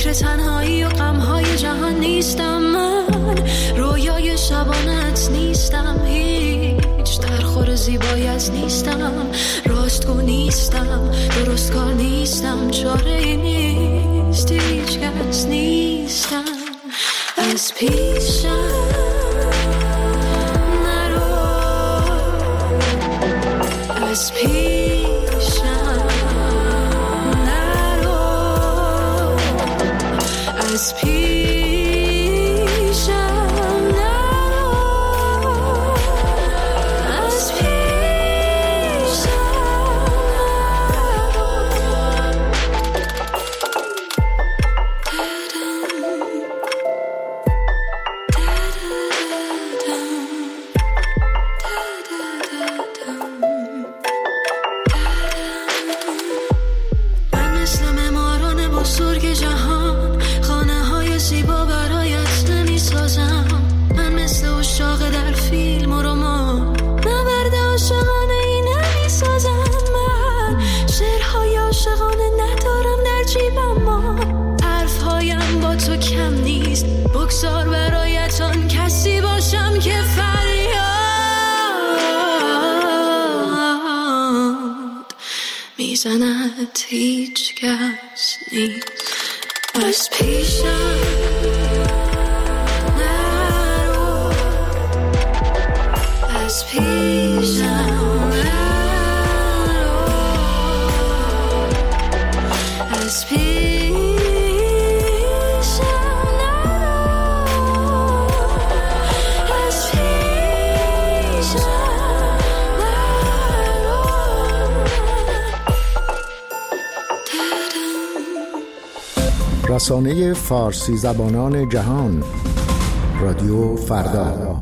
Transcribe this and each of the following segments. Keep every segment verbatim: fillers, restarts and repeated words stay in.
فکر تنهایی و غمهای جهان نیستم من، رویای شبانت نیستم، هیچ درخور زیبایت نیستم، راستگو نیستم، درست کار نیستم، چاره ای نیست، هیچ کس نیستم. از پیشم نرو، از پیشم نرو، از پیشم نرو، از پیشم بگذار برایت آن کسی باشم که فریاد میزند، هیچ کس نیست. از پیشم نرو، از پیشم نرو، از پیشم رسانه فارسی زبانان جهان، رادیو فردا.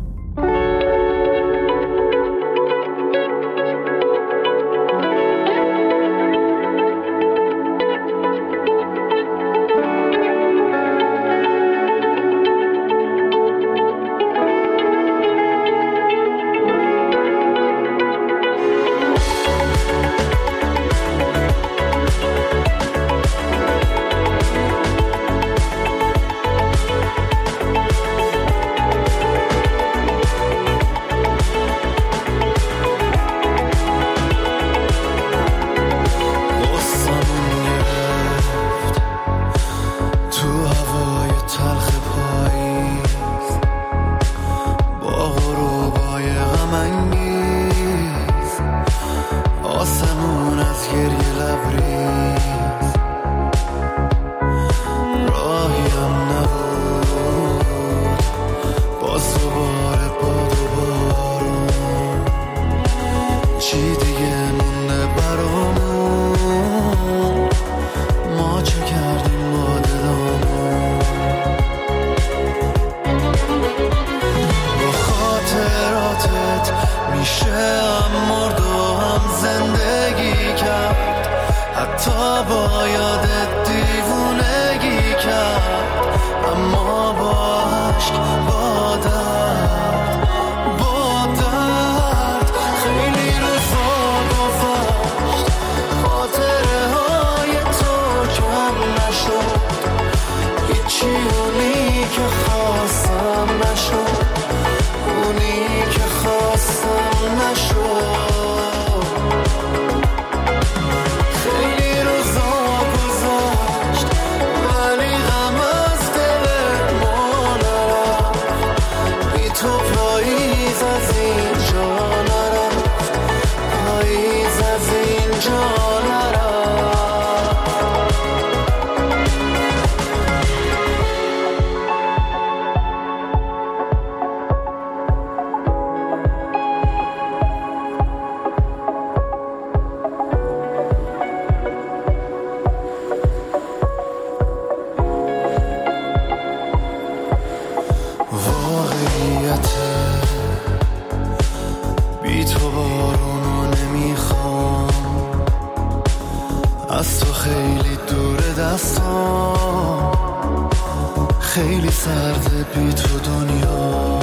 خیلی سرده بی تو دنیا،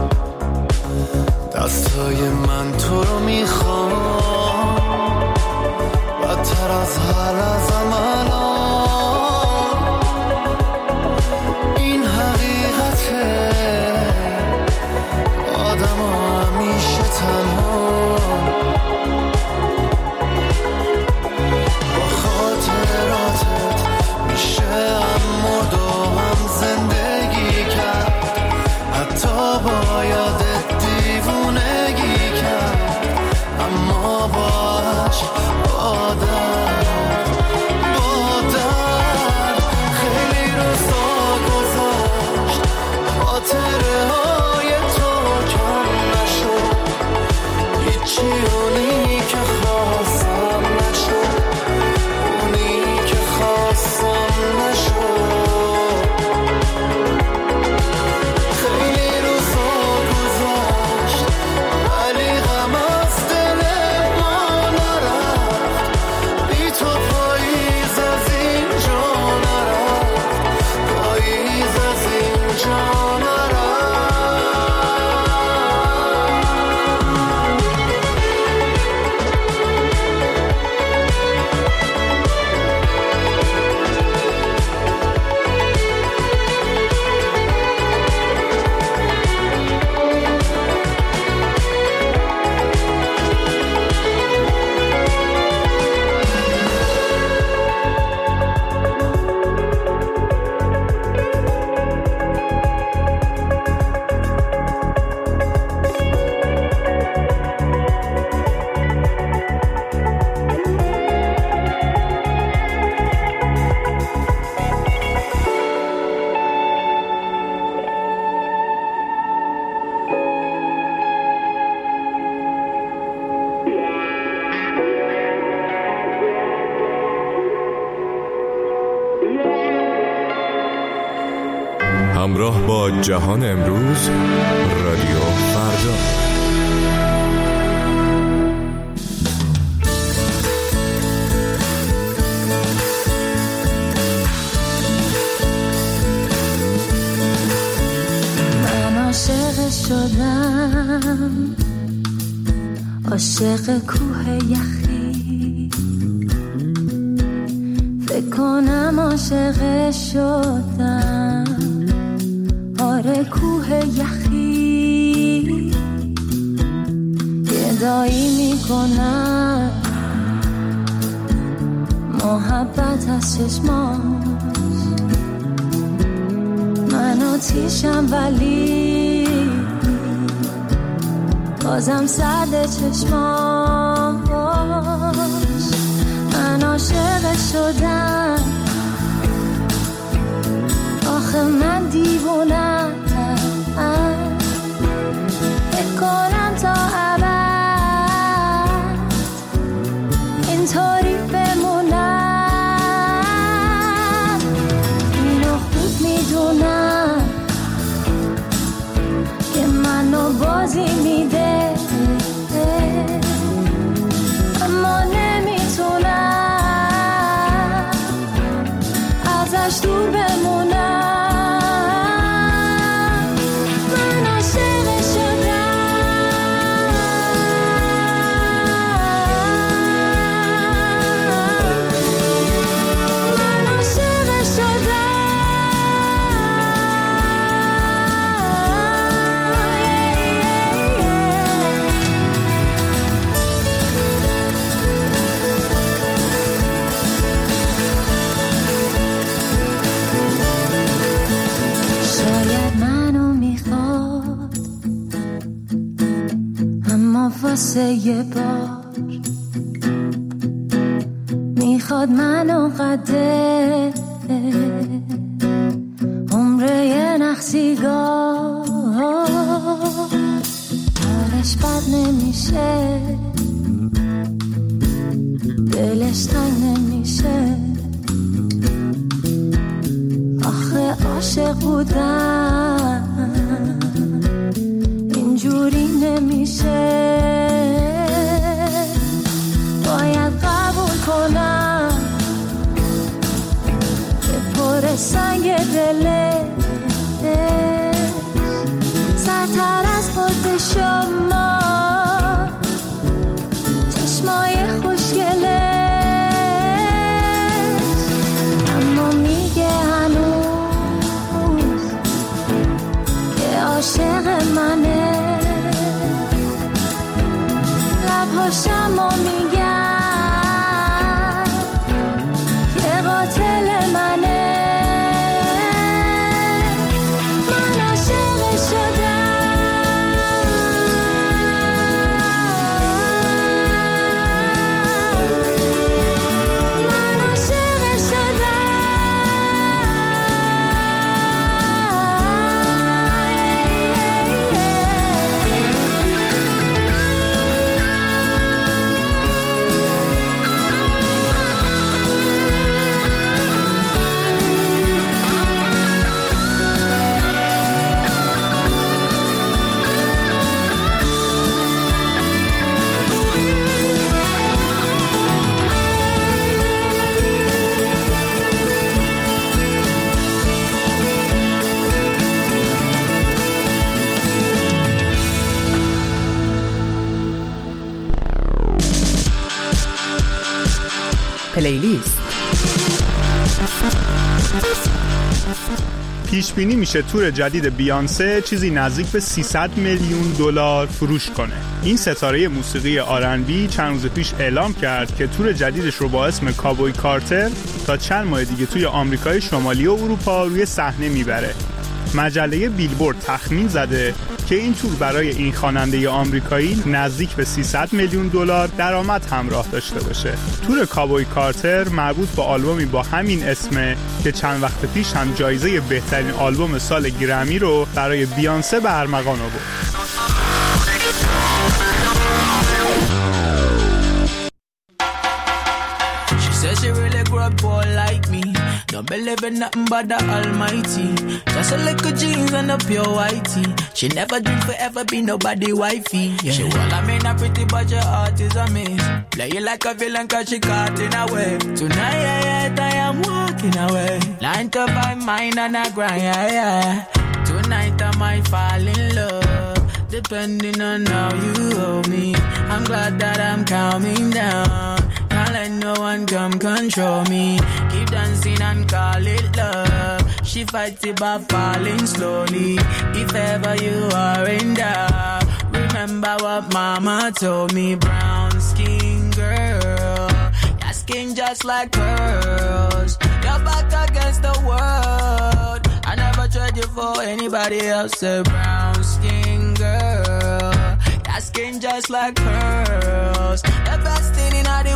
دستای من تو رو میخوام بدتر از هر لحظه الان، همراه با جهان امروز، رادیو فردا. من عاشق شدم، عاشق کوه یخی، فکر کنم عاشق شدم، آره کوه یخی، گدایی میکنم محبت از چشماش، من آتیشم ولی بازم سرد چشماش، من عاشق شدم، آخه من دیوونم، فکر کنم تا ابد اینطوری بمونم، اینو خوب میدونم که منو بازی میده، اما نمیتونم ازش دور بمونم. واسه یه بار میخواد منو قده عمره یه نخسیگاه، حالش بد نمیشه، دلش تنگ نمیشه، آخه عاشق بودم اینجوری نمیشه، باید قبول کنم که پر سنگ دلش سرتر از خود شما، چشمای خوشگلش، اما میگه هنوز که عاشق منه، لبهاشم و میگن که قاتل منه، من عاشق شدم، من عاشق پلیلیست. پیش بینی میشه تور جدید بیانسه چیزی نزدیک به سیصد میلیون دلار فروش کنه. این ستاره موسیقی آر ان بی چند روز پیش اعلام کرد که تور جدیدش رو با اسم کابوی کارتر تا چند ماه دیگه توی آمریکای شمالی و اروپا روی صحنه میبره. مجله بیلبورد تخمین زده که این تور برای این خواننده آمریکایی نزدیک به سیصد میلیون دلار درآمد همراه داشته باشه. تور کابوی کارتر مربوط به آلبومی با همین اسمه که چند وقت پیش هم جایزه بهترین آلبوم سال گرمی رو برای بیانسه به ارمغان آورد. Said she really grew up poor like me. Don't believe in nothing but the Almighty. Just a little jeans and a pure whitey. She never dreamed forever be nobody wifey. Yeah. She well, I mean, a pretty but your heart is a miss. Play you like a villain cause she caught in a way. Tonight, yeah, yeah, I am walking away. Nine to five, mine and a grind, yeah, yeah. Tonight I might fall in love, depending on how you hold me. I'm glad that I'm calming down. Can't let no one come control me. Keep dancing and call it love. She fights it by falling slowly. If ever you are in doubt, remember what mama told me. Brown skin girl, your skin just like pearls. You're back against the world. I never tried you for anybody else. A brown skin girl, your skin just like pearls. The best thing in all the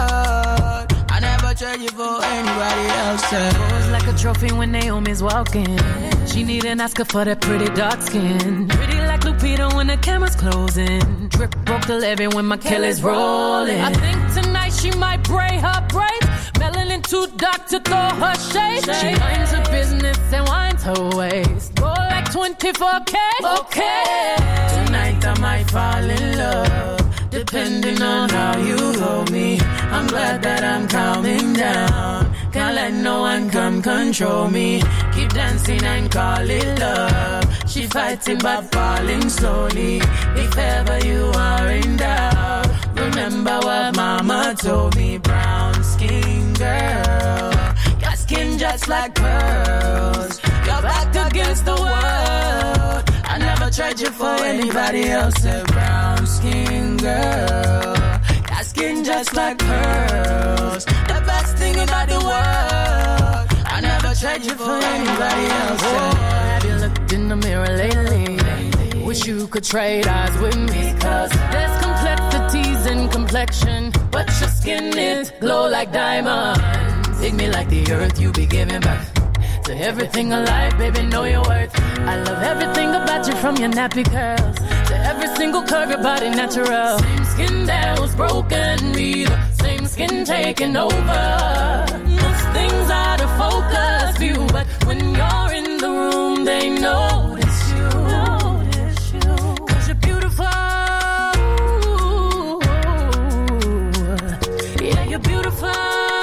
world. I never tried you for anybody else. Pose like a trophy when Naomi's walking. She need an Oscar for that pretty dark skin. Pretty like Lupita when the camera's closing. Drip broke the levee when my Kelly's rolling. I think tonight she might braid her braids. Melanin too dark to throw her shade. She minds her business and winds her waist. Go like twenty-four K. Okay. Tonight I might fall in love, depending on how you hold me. I'm glad that I'm calming down. Can't let no one come control me. Keep dancing and call it love. She fighting but falling slowly. If ever you are in doubt, remember what mama told me. Brown skin girl, your skin just like pearls. You're back against the world. I never tried you for anybody else. A brown skin girl, your skin just like pearls. The best thing in all the world. I never tried you for anybody else. Oh, have you looked in the mirror lately? Wish you could trade eyes with me. Cause there's complexities in complexion, but your skin is glow like diamonds. Dig me like the earth, you be giving back to everything alive, baby, know your worth. I love everything about you, from your nappy curls to every single curve, your body natural. Same skin that was broken, me the same skin taking over. Most things out of focus view, but when you're in the room, they notice you. Notice you. Cause you're beautiful. Yeah, you're beautiful.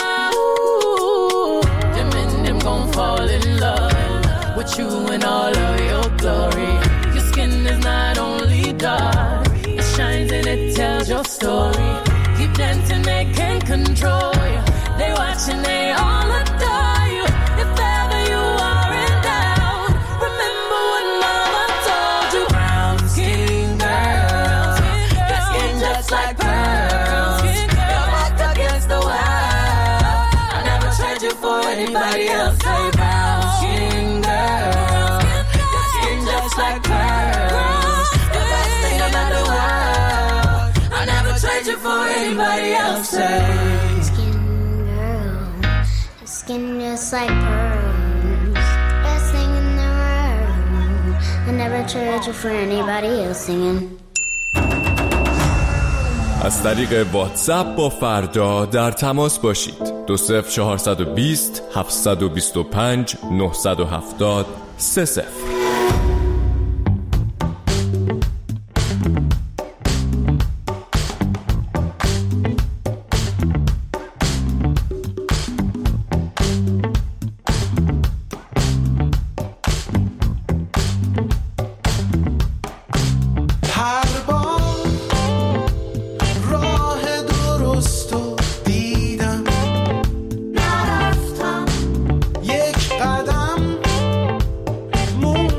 Fall in love with you in all of your glory. Your skin is not only dark, it shines and it tells your story. Keep dancing, they can't control you. They watch and they all adore you. If ever you are in doubt, remember what mama told you. Brown skin girl, your skin just like pearls. You're back against the world. I never tried you for anybody else. Brown skin girl, your skin just like pearls. The best thing about the world. I never tried you for anybody else. Skin girl, your skin just like pearls. Best thing in the world. I never tried you for anybody else singing. از طریق واتساپ با فردا در تماس باشید. دو صفر چهارصد و بیست هفتصد و بیست و پنج نهصد و هفتاد سه صفر. مون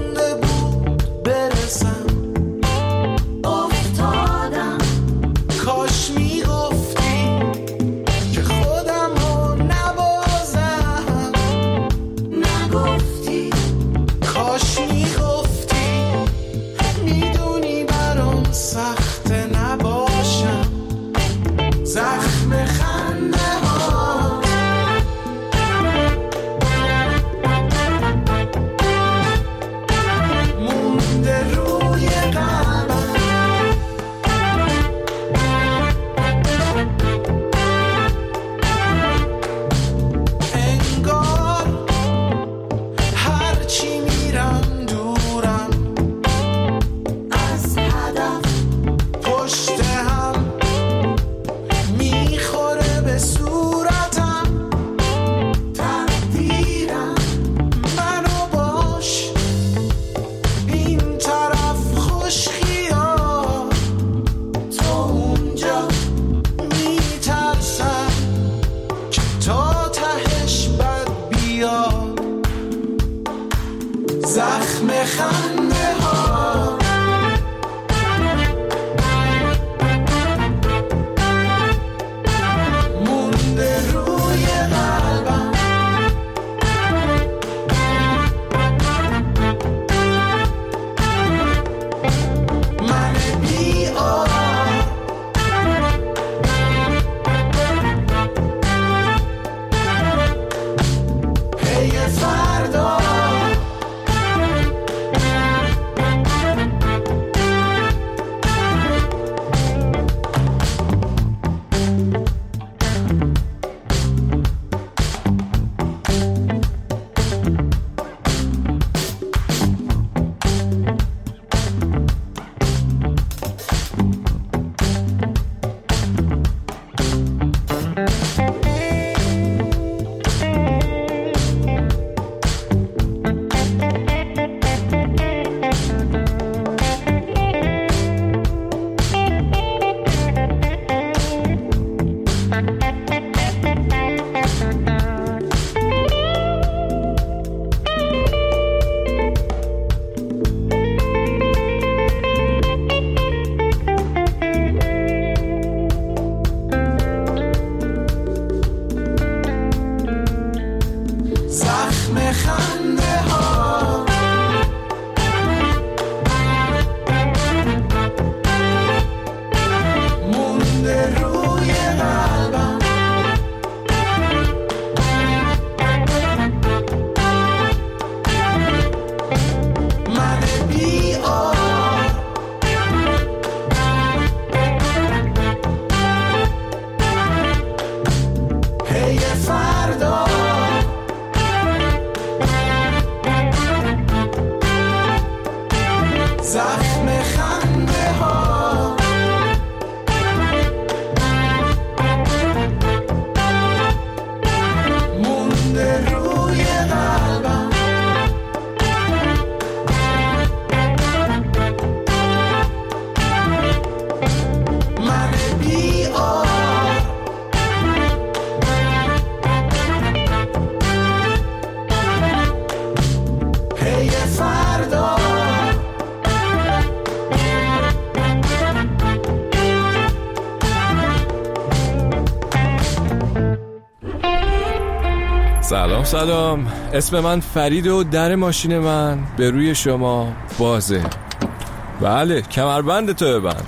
سلام سلام، اسم من فرید و در ماشین من به روی شما بازه. بله، کمربند تو ببند.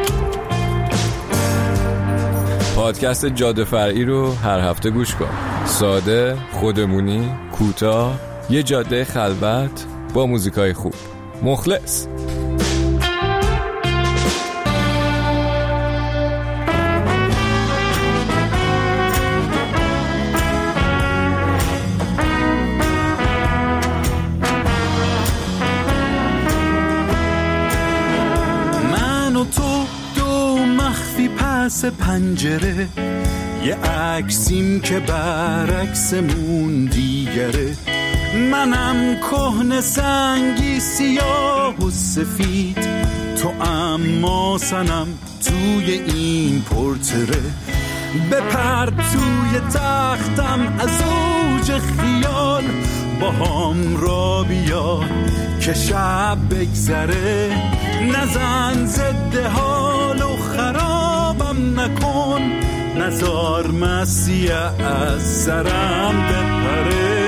پادکست جاده فرعی رو هر هفته گوش کن. ساده، خودمونی، کوتاه، یه جاده خلوت با موزیکای خوب. مخلص. پس پنجره یه عکسیم که برعکسمون دیگره. منم کهنه سنگی سیاه و سفید، تو اما سنم توی این پورتره. بپر توی تختم از اوج خیال، با هم را بیا که شب بگذره. نزن زده حال و خرابم نکن، نزار مسیح از سرم بپره.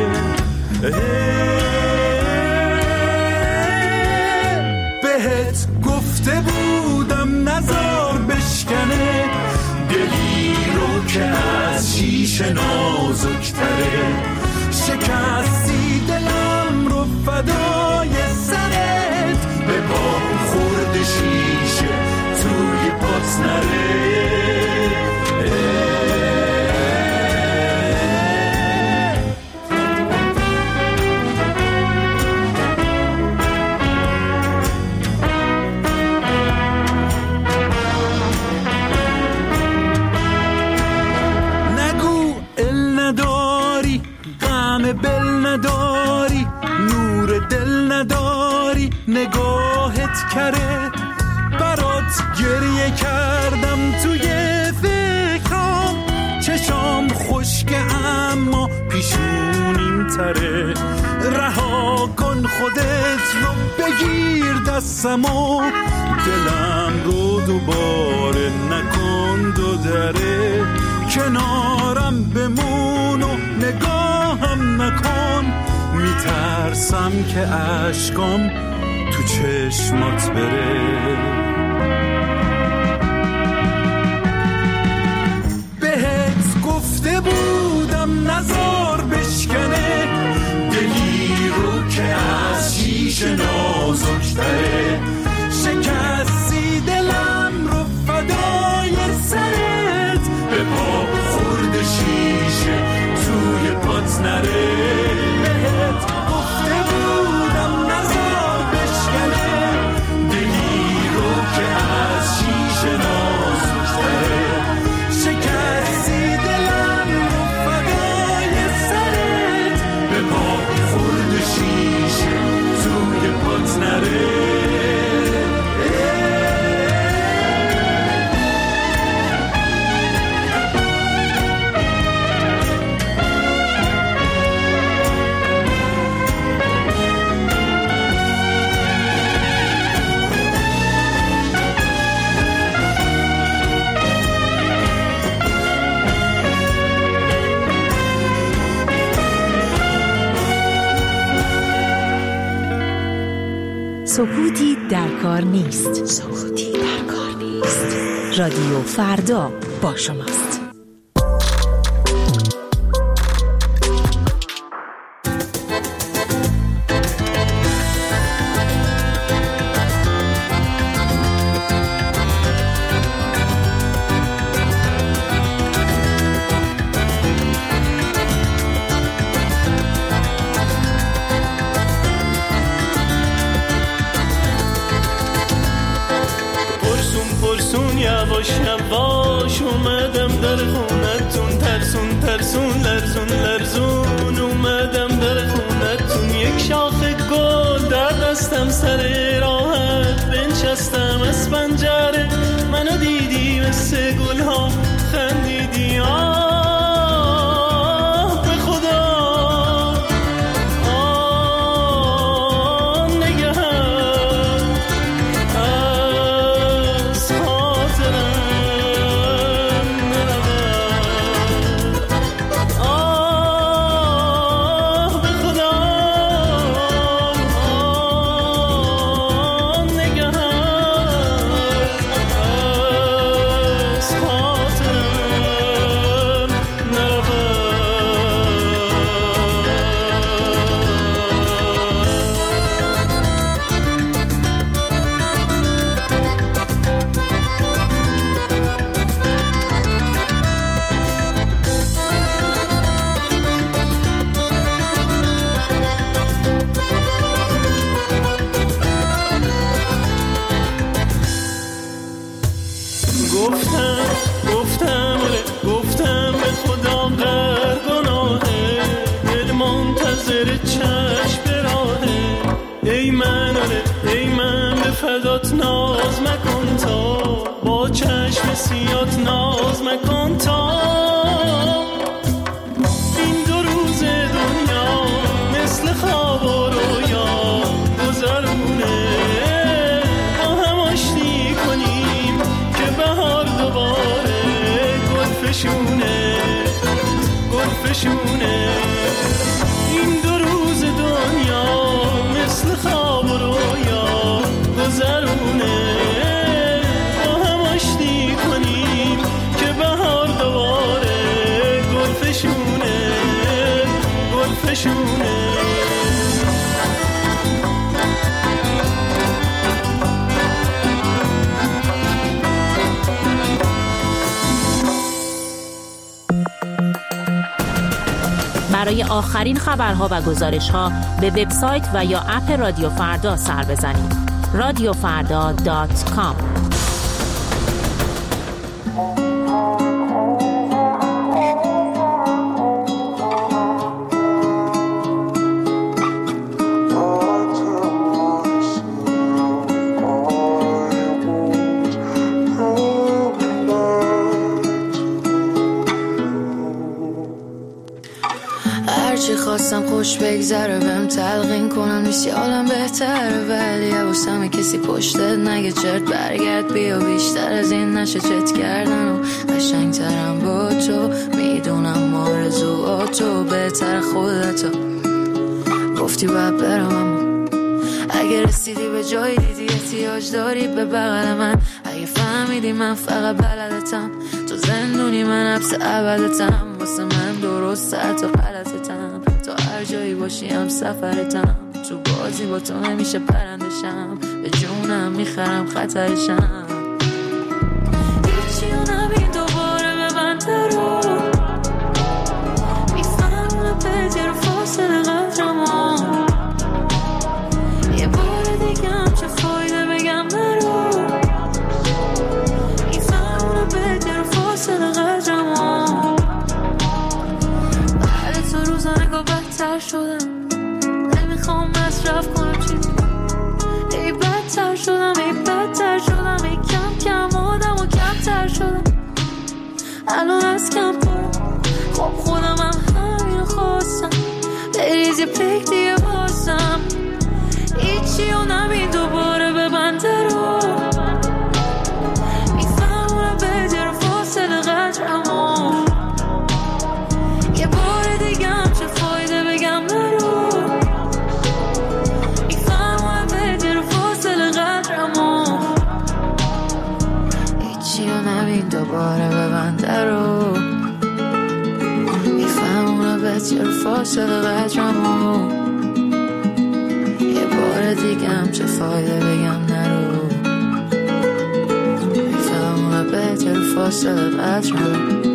بهت گفته بودم نزار بشکنه، دلی رو که از شیشه نازکتره. شکستی دلم رو فدای سرت، به پا خورد شیشه توی پات نره. نگو ال نداری، غم بل نداری، نور دل نداری، نگاهت کره. برات گریه کردم توی فکرام، چشام خشکه اما پیشونیم تره. رها کن خودت رو، بگیر دستمو، دلم رو دوباره نکن دو دره. کنارم بمون و نگاهم نکن، میترسم که عشقام تو چشمات بره. بهت گفته بودم نزار بشکنه، دلی رو که از شیشه نازکتره. شکستی دلم رو فدای سرت، به پا خورد شیشه توی پات نره. بهت گفته بودم نزار بشکنه، دلی رو که از شیشه نازکتره. شکستی دلم رو فدای سرت، به پا خورد شیشه توی پات نره. سکوتی در کار نیست. سکوتی در کار نیست. رادیو فردا با شماست. یواش یواش اومدم در خونتون، ترسون ترسون لرزون لرزون اومدم در خونتون. یک شاخه گل در دستم سر راحت بنشستم از پنجره. منو دیدی مثل گل ها خندیدی، آه به خدا آه نگه از خاطرم نرود. آه گلفشونه گلفشونه. این دو روز دنیا مثل خواب و رویا گذرونه، با هم آشتی کنیم که بهار دوباره گلفشونه گلفشونه. برای آخرین خبرها و گزارش‌ها به وبسایت و یا اپ رادیو فردا سر بزنید. رادیو فردا دات کام. هرچی خواستم خوش بگذره بهم تلقین کنم نیستی عالم بهتره، ولی حواسم کسی پشتت نگه چرت برگرد بیا، بیشتر از این نشه چت کردن و قشنگترم با تو، میدونم آرزوهاتو بهتر خودتو گفتی باید برم، اما اگه رسیدی به جایی دیدی احتیاج داری به بغل من، اگه فهمیدی من فقط بلدتم تو زندونی من حبس ابدتم، واسه من درسته تو غلطتم، تو هر جایی باشی هم سفرتم، تو بازی با تو نمیشه پرندشم، به جونم میخرم خطرشم. هیچی و نبین دوباره به من درو میفهمونه پیدی رو فاصله قدرمو، یه بار دیگه هم چه فایده بگم نرو، میفهمونه پیدی رو فاصله قدرمو، بعد تو روزانگاه بدتر شدم، نمیخوام مصرف کنم چی ای بدتر شدم ای بدتر شدم ای کم کم آدم و کمتر شدم، الان از کم پرم خب خودم هم همین خواستم بریز یه پک دیگه بازم، هیچی و نبین دوباره به بنده رو میفهمونه بدر فاصله قدرمو، یه بار دیگه هم چه فایده بگم نرو، میفهمونه بدر فاصله قدرمو، هیچی و نبین دوباره به بنده رو میفهمونه بدر فاصله قدرمو، یه بار دیگه هم چه فایده بگم نرو، میفهمونه بدر فاصله قدرمو.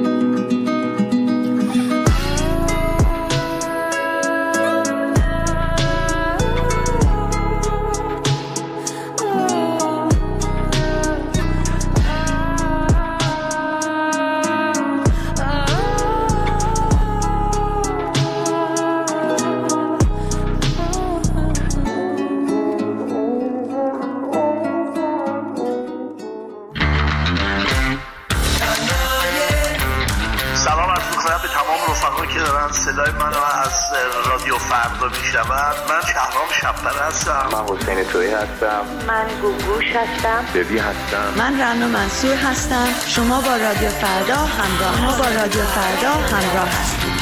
صدای منو از رادیو فردا میشنوند. من شهرام شب‌پره هستم. من حسین تویی هستم. من گوگوش هستم. ببی هستم. من رنا منصور هستم. شما با رادیو فردا همراه ما با رادیو فردا همراه هستید.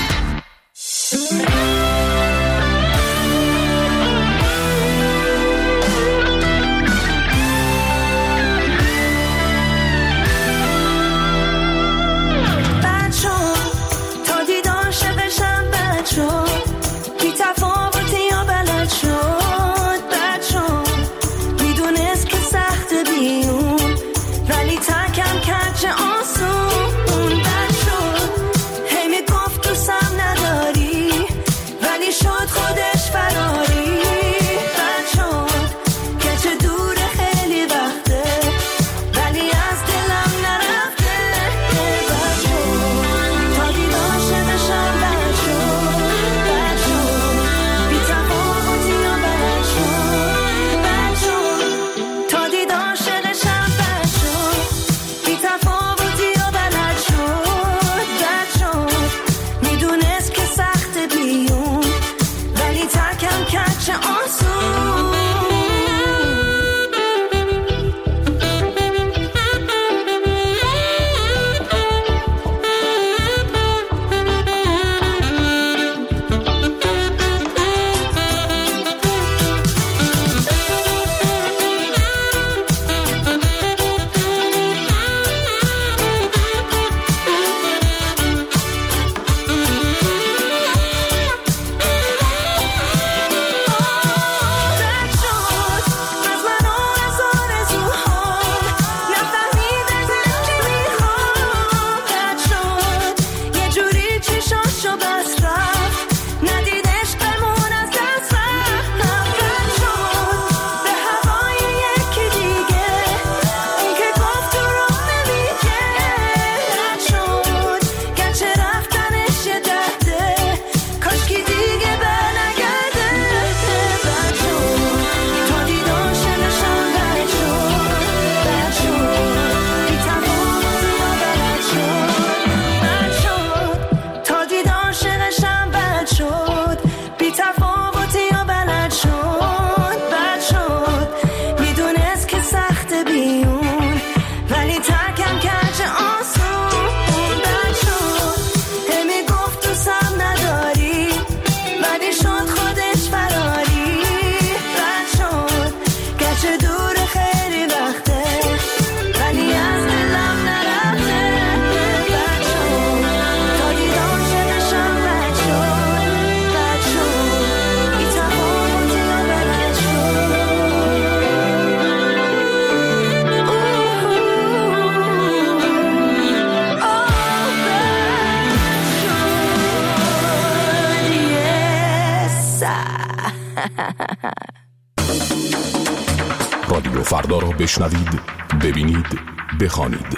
فردا را بشنوید، ببینید، بخوانید.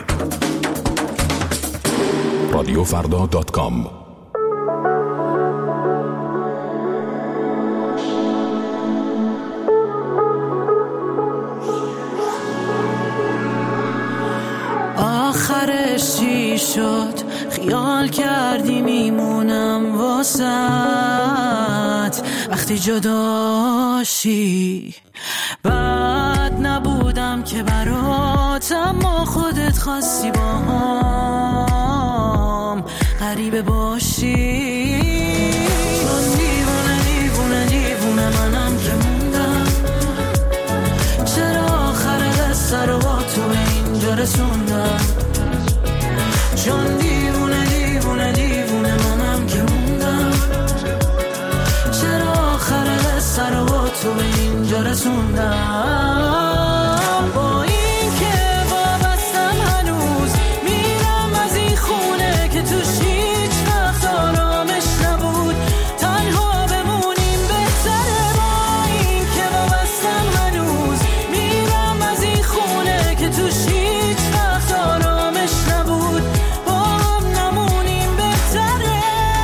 رادیو فردا دات کام. آخرش چی شد؟ خیال کردی میمونم واسط وقتی جداشی. بد نبودم که برات، اما خودت خواستی با هم غریبه باشی. چون دیوونه دیوونه دیوونه منم که موندم، چرا آخر قصه رو با تو اینجا رسوندم. چون دیوونه دیوونه دیوونه منم که موندم، چرا آخر قصه رو با تو اینجا رسوندم. با این که وابستم هنوز میرم از این خونه که توش هیچ وقت آرامش نبود، تنها بمونیم بهتره. با این که وابستم هنوز میرم از این خونه که توش هیچ وقت آرامش نبود، با هم نمونیم بهتره.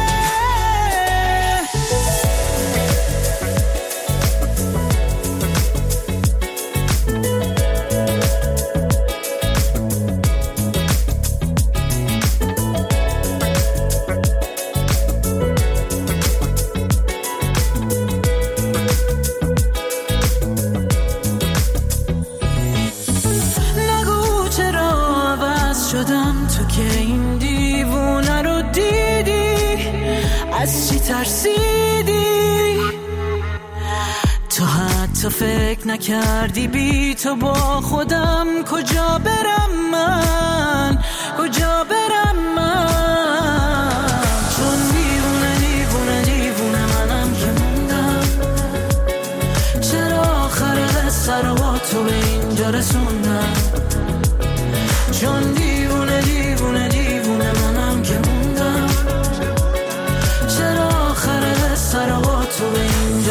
نگو چرا عوض شدم، تو که این دیوونه رو دیدی، از چی ترسیدی؟ تو حتی فکر نکردی بی تو با خودم کجا برم من، کجا برم من. چون دیوونه دیوونه دیوونه منم که موندم، چرا آخر قصه رو با تو اینجا رسوندم. چون دیوونه دیوونه دیوونه منم که موندم، چرا آخر قصه رو با تو اینجا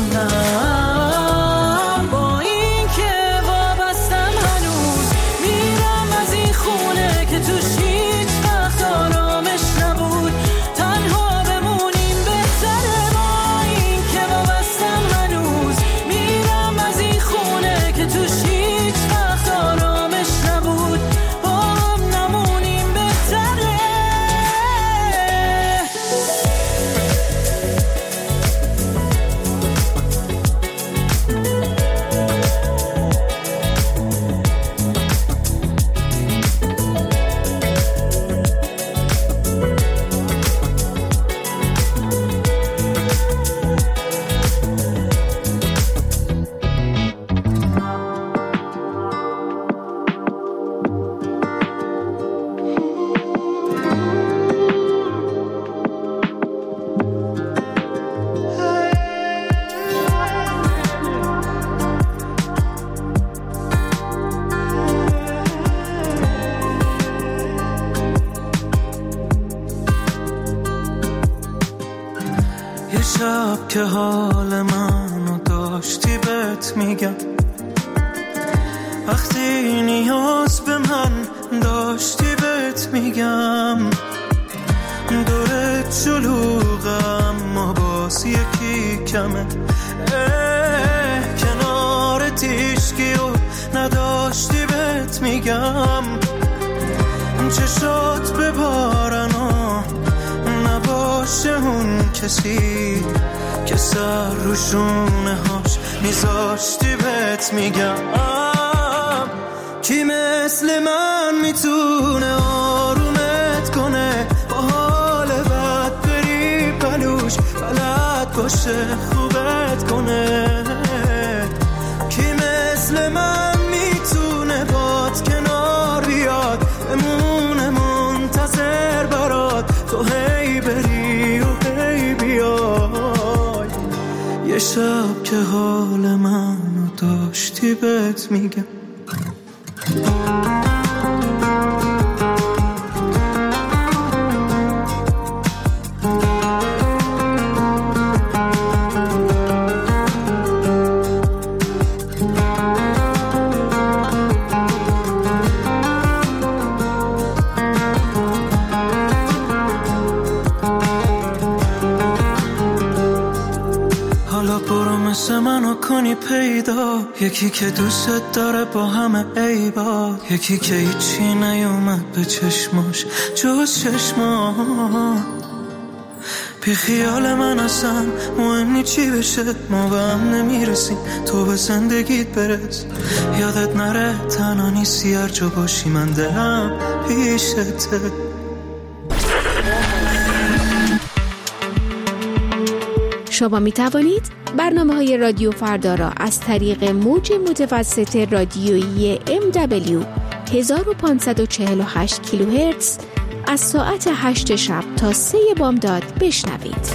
رسوندم. با این که وابستم هنوز میرم از این خونه که توش هیچ وقت آرامش نبود، تنها بمونیم بهتره. با این که وابستم هنوز میرم از این خونه که توش هیچ وقت آرامش نبود، با هم نمونیم بهتره. یه شب که حال منو داشتی بهت میگم، وقتی نیاز به من داشتی بهت میگم. دورت شلوغم اما باز یکی کمه، کنارت هیچکی و نداشتی بهت میگم. چشات ببارن و نباشه اون کسی که سر رو شونه هاش میذاشتی بهت میگم. کی مثل من میتونه آرومت کنه، با حال بد بری پلوش بلد باشه خوبت کنه. کی مثل من میتونه باد کنار بیاد، بمونه منتظر برات، تو هی بری و هی بیای. یه شب که حال منو داشتی بهت میگم. مثل منو کنی پیدا، یکی که دوست داره با همه عیبا، یکی که هیچی نیومد به چشماش جز چشما. بی خیال من اصلا مهم نی چی بشه، ما به هم نمیرسیم، تو به زندگیت برس. یادت نره تنها نیستی، هر جا باشی من دلم پیشته. شما می توانید برنامه های رادیو فردا را از طریق موج متوسط رادیویی ام دبلیو هزار و پانصد و چهل و هشت کیلوهرتز از ساعت هشت شب تا سه بامداد بشنوید.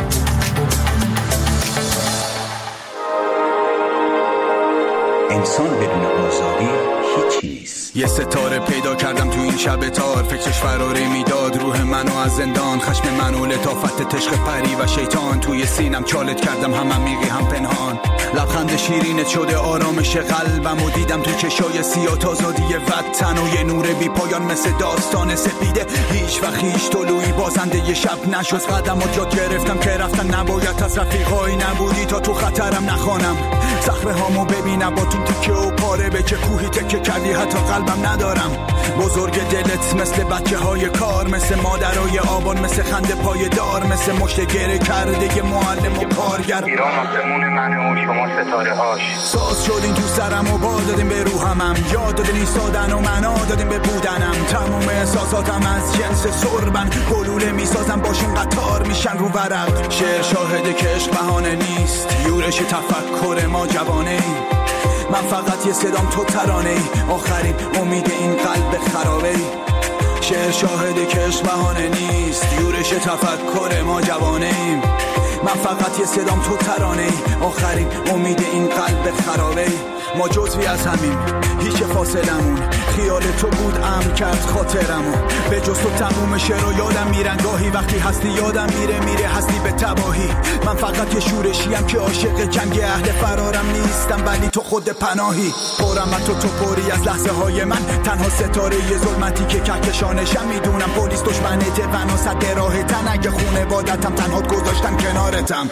انسان بدون آزادی هیچی نیست. یه ستاره پیدا کردم تو این شب تار، فکرش فراری میداد روح منو از زندان، خشم منو لطافت تشق پری و شیطان، توی سینم چالت کردم هم عمیقی هم پنهان. لبخند شیرینت شده آرامش قلبم و دیدم تو چشای سیاه آزادی وطن و یه نور بی پایان مثل داستان سپیده. هیچ وقت هیچ طلوعی بازنده یه شب نشد، قدمات یاد گرفتم که رفتن نباید از رفیقایی نبودی تا تو خطرم نخوانم. صخره هامو ببینم با تو تیکه و پاره، به چه کوهی تکه کردی حتی قلبم ندارم. بزرگ دلت مثل بچه های کار، مثل مادرای آبان، مثل خنده پای دار، مثل مشت گره کرده یه معلم و کارگر. ایران آسمون منه و شما ستاره هاش. ساز شدین تو سرم و باد دادیم به روحمم، یاد دادین ایستادن و معنا دادیم به بودنم. تموم احساساتم از جنس سربن، گلوله میسازم باشون قطار میشن رو ورق. شعر شاهده که عشق بهانه نیست، یورش تفکر ما جوانه ای. من فقط یه صدام تو ترانه ای، آخرین امید این قلب خرابه ای. شعر شاهده که عشق بهانه نیست، یورش تفکر ما جوانه ایم. من فقط یه صدام تو ترانه ای، آخرین امید این قلب خرابه ای. ما جزوی از همین، هیچ فاصلمون، خیال تو بود امر کرد خاطرمو. به جز تو تموم شعر و یادم میرن گاهی، وقتی هستی یادم میره میره هستی به تباهی. من فقط یه شورشیم که عاشق جنگ، اهل فرارم نیستم ولی تو خود پناهی. پرم تو تو پری از لحظه های من، تنها ستاره یه ظلمتی که کهکشانشم. میدونم پلیس دشمنته و صد راهتن، اگه خونه وادتم تنها گذاشتن کنارتم.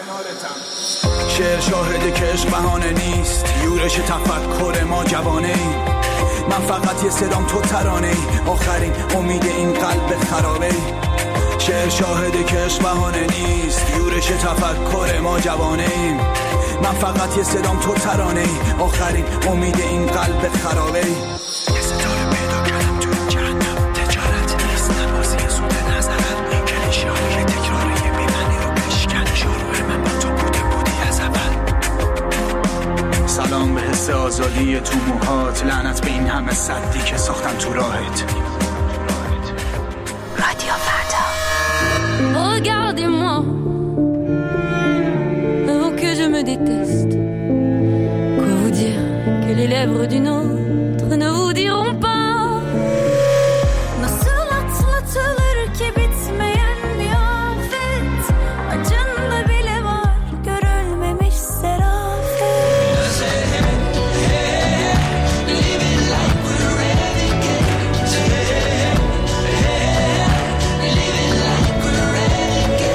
شعر شاهده که عشق بهانه نیست، یورش تفکر ما جوانه ای. من فقط یه صدام تو ترانه ای، آخرین امید این قلب خرابه ای. شعر شاهده که عشق بهانه نیست، یورش تفکر ما جوانه ایم. من فقط یه صدام تو ترانه ای، آخرین امید این قلب خرابه ای. یه ستاره پیدا کردم تو این جهنم، تجارت نیست نبازی سود نظرت، کلیشه های تکراری بیمنی رو بشکن. شروع من با تو بوده بودی از اول. سلام به حس آزادی تو موهات، لعنت به این همه صدی که ساختن تو راهت. رادیو فردا. Regardez-moi, oh que je me déteste. Quoi vous dire que les lèvres d'une autre ne vous diront pas. Nasıl atlatılır ki bitmeyen bir afet, acında bile var görülmemiş serafet. Living like we're renegades. Living like we're renegades.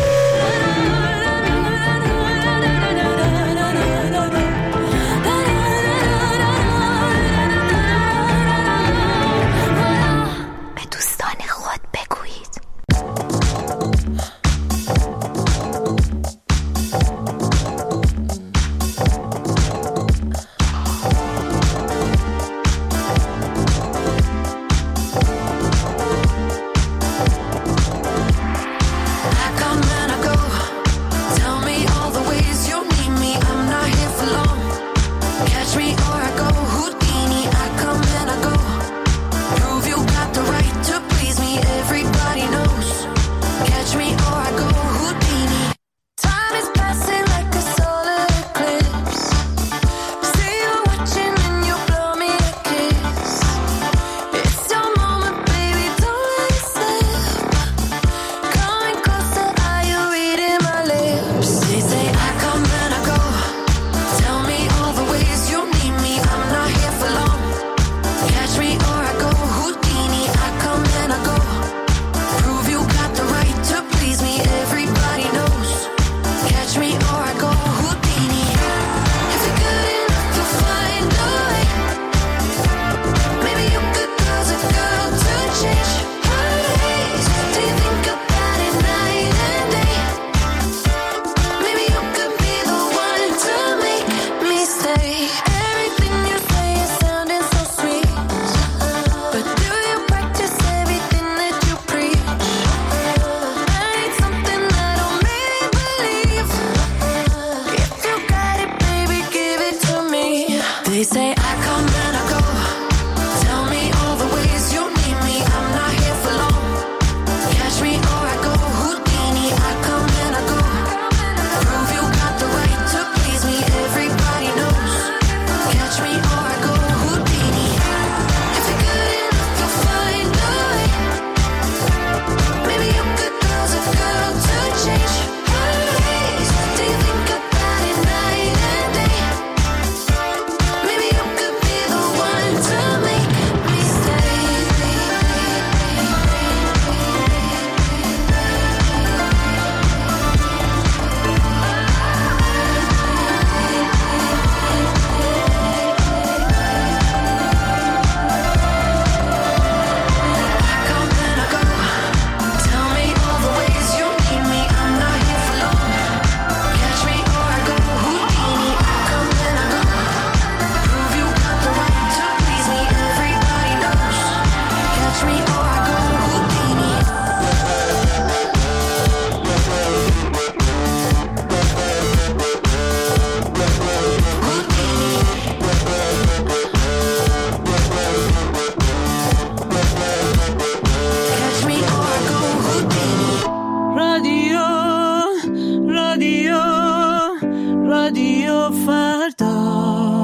رادیو فردا.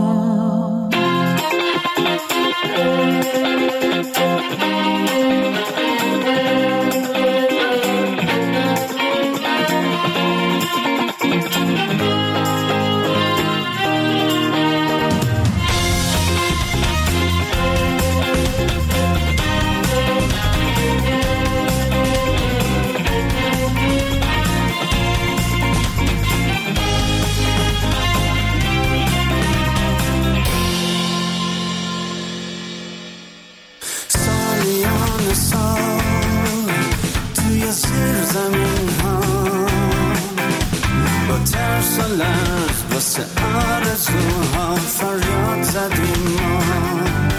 واسه آرزوها فریاد زدیم ما،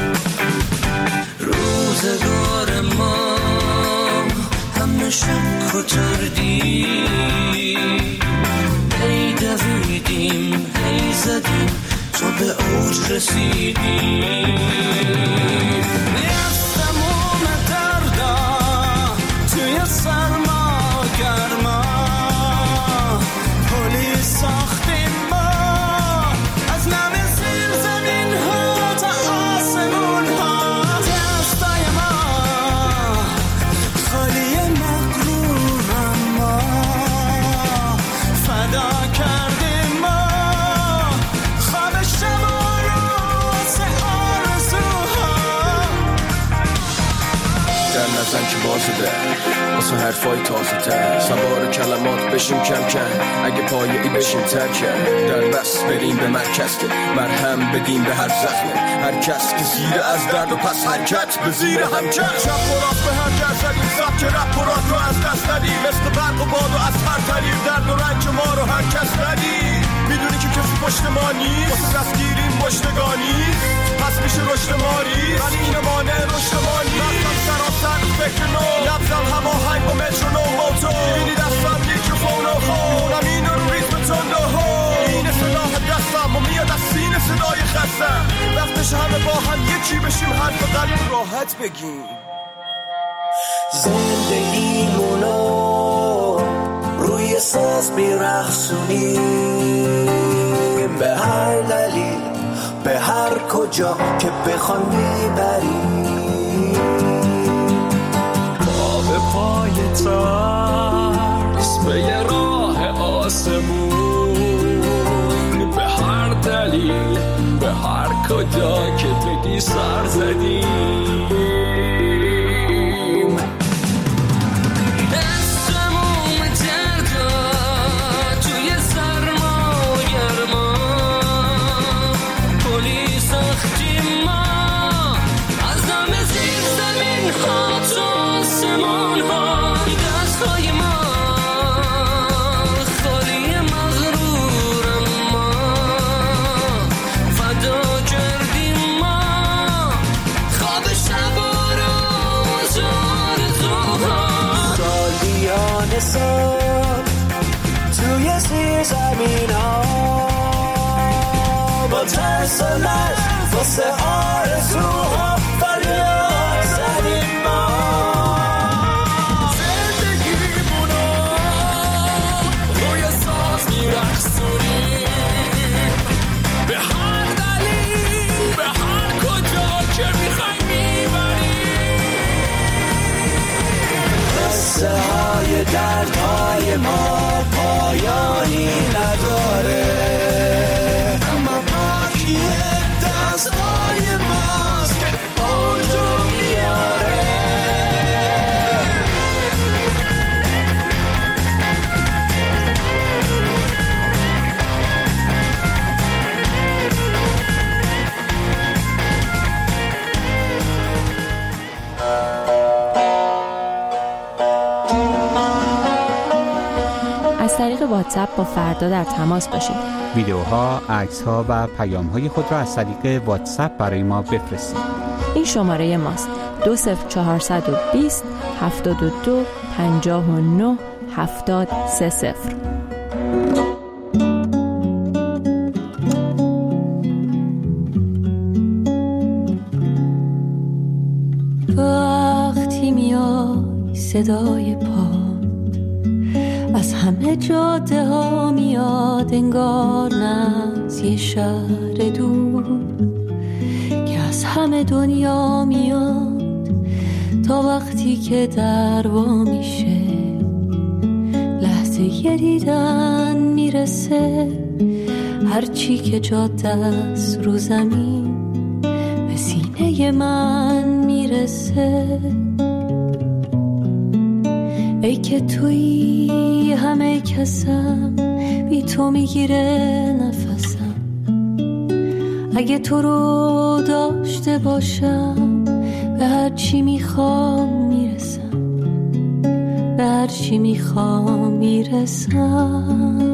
روزگار ما همه شک و تردی، هی دویدیم هی زدیم تا به اوج رسیدیم. از تموم دردا توی سرما گرما پلی ساختیم ما، از نم زیر زمین ها تا آسمون ها. دستای ما خالی مغرور ما، فدا کردیم ما خواب شما رو واسه آرزوها. در نزن که بازده واسه حرفای تازه تر، سوار کلمات بشیم کم کم، اگه پایه‌ای بشیم ترکه، در بس بریم به مرکز که مرهم بدیم به هر زخمه، هر کس که زیر از درد و پس حرکت به زیر همکت. شب و راست به هر جر زدیم سب که رب و راست رو از دست ندیم، مثل برق و باد و از هر تریم درد و رنج ما رو هر کس ندیم. میدونی که کسی پشت ما نیست واسه دستگیریم پشتگانی، پس میشه رشد ماری ولی این مانع رشد ما نیست. رفتم سراسر فکر نو نبزم هوا هنگ با مترونوم موتو، میبینی دستم میکروفون و خونم این رو ریتم تند و هو، این سلاح دستم و میاد از سینه صدای خستم. وقتش همه با هم یکی بشیم حرف قلب راحت بگیم. زندگیمونو روی ساز میرخصونیم، به هر دلیل به هر کجا که بخوان میبریم. پا به پای ترس به یه راه آسمون، به هر دلیل به هر کجا که بگی سر زدیم. توی زیر زمین ها با ترس و لرز واسه آرزوها فریاد زدیم ما. زندگیمونو روی ساز میرخصونیم، به هر دلیل به هر کجا که میخوای میبریم. قصه های دردهای ما پایانی نداره، اما باقی دستای ماست که اونجا میاره. از طریق واتساپ با فردا در تماس باشید. ویدیوها، عکس‌ها و پیام‌های خود را از طریق واتساپ برای ما بفرستید. این شماره ماست: دو صفر چهارصد و بیست هفتاد و دو پنجاه و نه هفتاد سه صفر. وقتی میای صدای پا از همه جاده ها میاد انگار نه از یه شهر دور که از همه دنیا میاد تا وقتی که در وا میشه لحظه یه دیدن میرسه هرچی که جاده است رو زمین به سینه من میرسه ای که تویی همه کسم بی تو میگیره نفسم اگه تو رو داشته باشم به هر چی میخوام میرسم به هر چی میخوام میرسم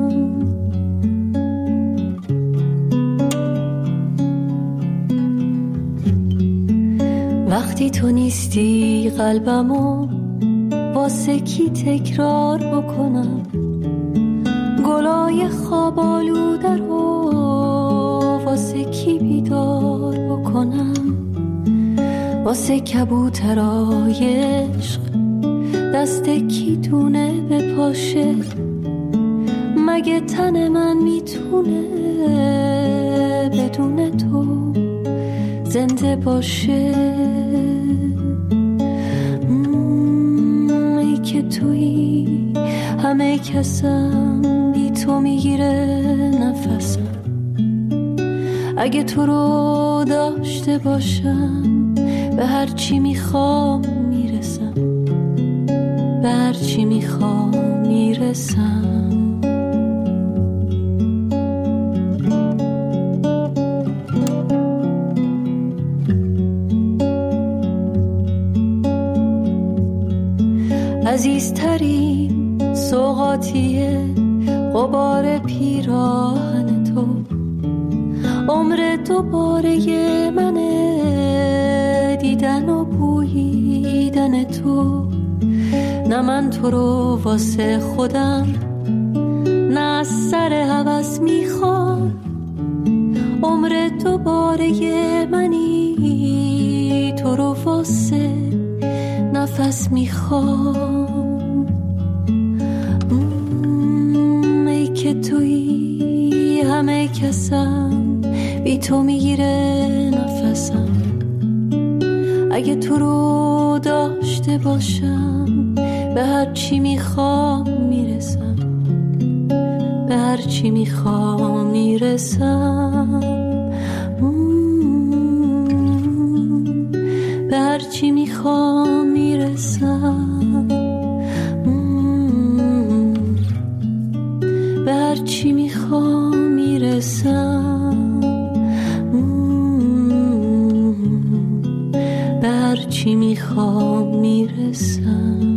وقتی تو نیستی قلبمو واسه کی تکرار بکنم گلای خواب آلوده رو واسه کی بیدار بکنم واسه کبوترای عشق دست کی دونه به پاشه مگه تن من میتونه بدون تو زنده باشه ای که تویی همه کسم بی تو میگیره نفسم اگه تو رو داشته باشم به هر چی میخوام میرسم به هر چی میخوام میرسم عزیزترین سوغاتیه غبار پیراهن تو عمر دوباره منه دیدن و بوییدن تو نه من تو رو واسه خودم نه از سر هوس میخوام عمر دوباره منی تو رو واسه نفس میخوام ای که تویی همه کسم بی تو میگیره نفسم اگه تو رو داشته باشم به هر چی میخوام میرسم به هر چی میخوام میرسم به هر چی میخوام میرسم به هر چی میخوام میرسم به هر چی میخوام میرسم